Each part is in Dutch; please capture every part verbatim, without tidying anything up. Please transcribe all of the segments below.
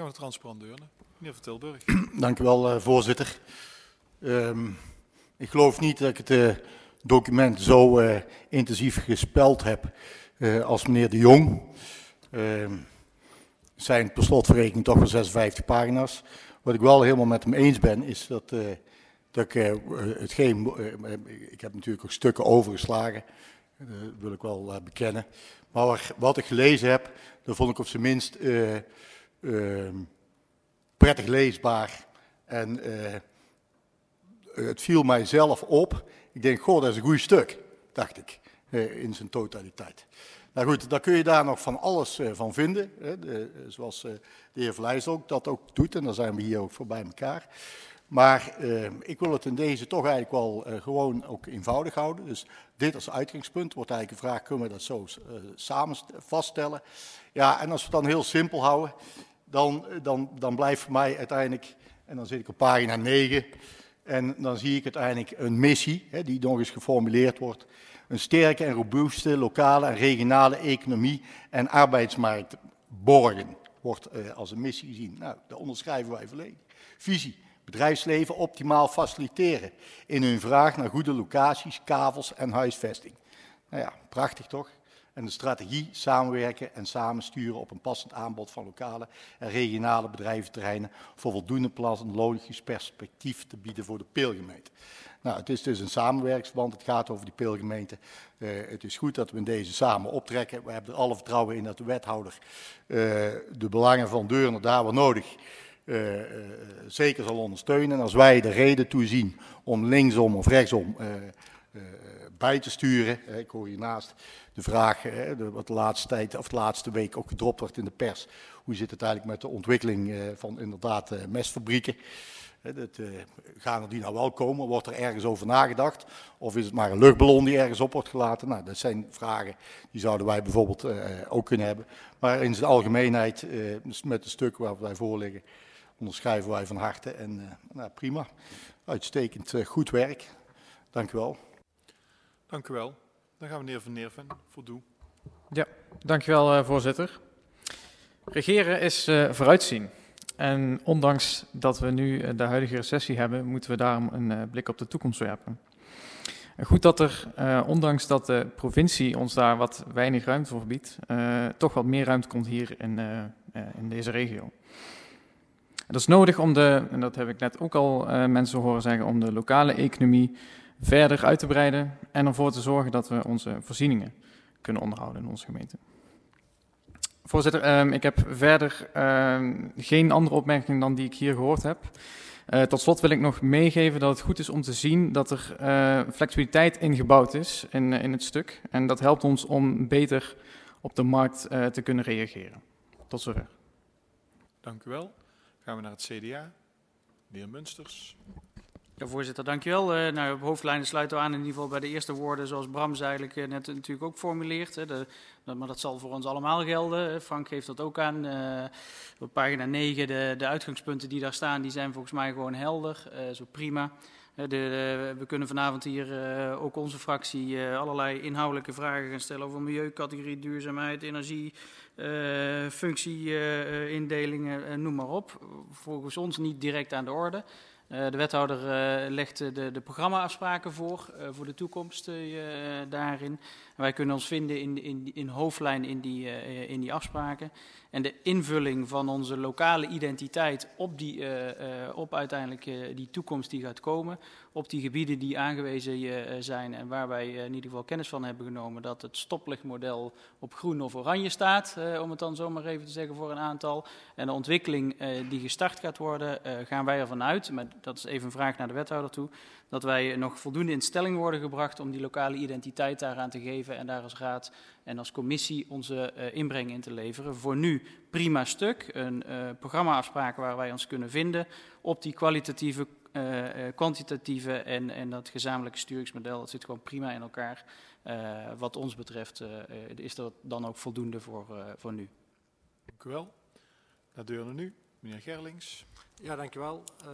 gaan we transparant deurnen. Meneer Van Tilburg. Dank u wel, uh, voorzitter. Um, ik geloof niet dat ik het uh, document zo uh, intensief gespeld heb uh, als meneer De Jong. Uh, het zijn per slotverrekening toch wel zesenvijftig pagina's. Wat ik wel helemaal met hem eens ben, is dat, uh, dat ik uh, hetgeen... Uh, ik heb natuurlijk ook stukken overgeslagen, uh, dat wil ik wel uh, bekennen. Maar wat ik gelezen heb, dat vond ik op zijn minst uh, uh, prettig leesbaar. En uh, het viel mij zelf op. Ik denk, goh, dat is een goed stuk, dacht ik, uh, in zijn totaliteit. Nou goed, daar kun je daar nog van alles uh, van vinden. Hè, de, zoals uh, de heer Vlijs ook dat ook doet. En daar zijn we hier ook voor bij elkaar. Maar uh, ik wil het in deze toch eigenlijk wel uh, gewoon ook eenvoudig houden. Dus dit als uitgangspunt wordt eigenlijk gevraagd, kunnen we dat zo uh, samen vaststellen. Ja, en als we het dan heel simpel houden, dan, dan, dan blijft voor mij uiteindelijk, en dan zit ik op pagina negen, en dan zie ik uiteindelijk een missie, hè, die nog eens geformuleerd wordt. Een sterke en robuuste lokale en regionale economie en arbeidsmarkt borgen, wordt uh, als een missie gezien. Nou, dat onderschrijven wij volledig. Visie. Bedrijfsleven optimaal faciliteren in hun vraag naar goede locaties, kavels en huisvesting. Nou ja, prachtig toch? En de strategie samenwerken en samensturen op een passend aanbod van lokale en regionale bedrijventerreinen voor voldoende planologisch perspectief te bieden voor de peelgemeente. Nou, het is dus een samenwerkingsverband, het gaat over die peelgemeente. Uh, het is goed dat we in deze samen optrekken. We hebben er alle vertrouwen in dat de wethouder uh, de belangen van Deurne daar waar nodig Uh, uh, zeker zal ondersteunen. En als wij de reden toezien om linksom of rechtsom uh, uh, bij te sturen, uh, ik hoor hiernaast de vraag, uh, de, wat de laatste tijd of de laatste week ook gedropt wordt in de pers, hoe zit het eigenlijk met de ontwikkeling uh, van inderdaad uh, mestfabrieken? Uh, dat, uh, gaan er die nou wel komen? Wordt er ergens over nagedacht? Of is het maar een luchtballon die ergens op wordt gelaten? Nou, dat zijn vragen die zouden wij bijvoorbeeld uh, ook kunnen hebben. Maar in zijn algemeenheid, uh, met het stuk waar wij voor liggen, onderschrijven wij van harte en uh, nou, prima. Uitstekend uh, goed werk. Dank u wel. Dank u wel. Dan gaan we meneer Van Neerven voor Doe. Ja, dank u wel uh, voorzitter. Regeren is uh, vooruitzien. En ondanks dat we nu uh, de huidige recessie hebben, moeten we daarom een uh, blik op de toekomst werpen. En goed dat er, uh, ondanks dat de provincie ons daar wat weinig ruimte voor biedt, uh, toch wat meer ruimte komt hier in, uh, uh, in deze regio. Dat is nodig om de, en dat heb ik net ook al uh, mensen horen zeggen, om de lokale economie verder uit te breiden en ervoor te zorgen dat we onze voorzieningen kunnen onderhouden in onze gemeente. Voorzitter, um, ik heb verder um, geen andere opmerking dan die ik hier gehoord heb. Uh, tot slot wil ik nog meegeven dat het goed is om te zien dat er uh, flexibiliteit ingebouwd is in, uh, in het stuk. En dat helpt ons om beter op de markt uh, te kunnen reageren. Tot zover. Dank u wel. Gaan we naar het C D A. De heer Munsters. Ja, voorzitter, dankjewel. Uh, nou, op hoofdlijnen sluiten we aan in ieder geval bij de eerste woorden zoals Bram ze eigenlijk uh, net natuurlijk ook formuleert. Hè, de, maar dat zal voor ons allemaal gelden. Frank geeft dat ook aan. Uh, op pagina negen, de, de uitgangspunten die daar staan, die zijn volgens mij gewoon helder. Uh, zo prima. De, de, we kunnen vanavond hier uh, ook onze fractie uh, allerlei inhoudelijke vragen gaan stellen over milieucategorie, duurzaamheid, energie, uh, functieindelingen, uh, uh, noem maar op. Volgens ons niet direct aan de orde. Uh, de wethouder uh, legt de, de programmaafspraken voor, uh, voor de toekomst uh, daarin. En wij kunnen ons vinden in, in, in hoofdlijn in die, uh, in die afspraken. En de invulling van onze lokale identiteit op, die, uh, uh, op uiteindelijk uh, die toekomst die gaat komen. Op die gebieden die aangewezen uh, zijn en waar wij uh, in ieder geval kennis van hebben genomen. Dat het stoplichtmodel op groen of oranje staat, uh, om het dan zomaar even te zeggen voor een aantal. En de ontwikkeling uh, die gestart gaat worden, uh, gaan wij ervan uit. Maar dat is even een vraag naar de wethouder toe. Dat wij nog voldoende in stelling worden gebracht om die lokale identiteit daaraan te geven. En daar als raad en als commissie onze uh, inbreng in te leveren. Voor nu prima stuk. Een uh, programmaafspraken waar wij ons kunnen vinden op die kwalitatieve, uh, uh, kwantitatieve en, en dat gezamenlijke sturingsmodel. Dat zit gewoon prima in elkaar. Uh, wat ons betreft uh, is dat dan ook voldoende voor, uh, voor nu. Dank u wel. Naar Deurne nu. Meneer Gerlings. Ja, dank u wel. Uh,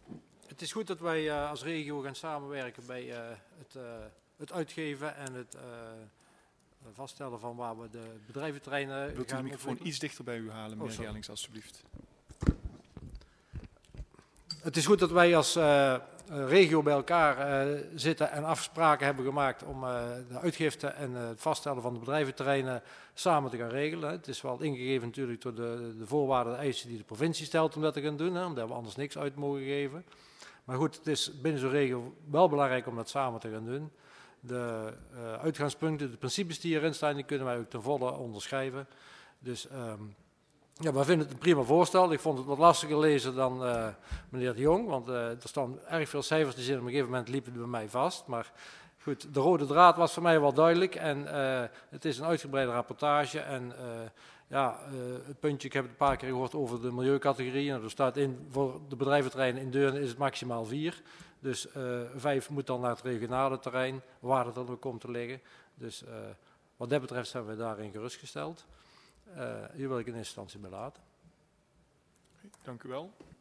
het is goed dat wij uh, als regio gaan samenwerken bij uh, het, uh, het uitgeven en het uh, vaststellen van waar we de bedrijventerreinen Wilt u gaan de microfoon iets dichter bij u halen, meneer oh, Gerlings, alstublieft. het is goed dat wij als uh, regio bij elkaar uh, zitten en afspraken hebben gemaakt om uh, de uitgifte en uh, het vaststellen van de bedrijventerreinen samen te gaan regelen. Het is wel ingegeven natuurlijk door de, de voorwaarden en eisen die de provincie stelt om dat te gaan doen, hè, omdat we anders niks uit mogen geven. Maar goed, het is binnen zo'n regio wel belangrijk om dat samen te gaan doen. De uh, uitgangspunten, de principes die hierin staan, die kunnen wij ook ten volle onderschrijven. Dus um, ja, wij vinden het een prima voorstel. Ik vond het wat lastiger lezen dan uh, meneer de Jong, want uh, er staan erg veel cijfers die zitten. Op een gegeven moment liepen die bij mij vast. Maar goed, de rode draad was voor mij wel duidelijk en uh, het is een uitgebreide rapportage. En uh, ja, uh, het puntje, ik heb het een paar keer gehoord over de milieucategorie. En er staat in, voor de bedrijventerreinen in Deurne is het maximaal vier. Dus uh, vijf moet dan naar het regionale terrein, waar het dan ook komt te liggen. Dus uh, wat dat betreft zijn we daarin gerustgesteld. Uh, hier wil ik in eerste instantie bij laten. Dank u wel.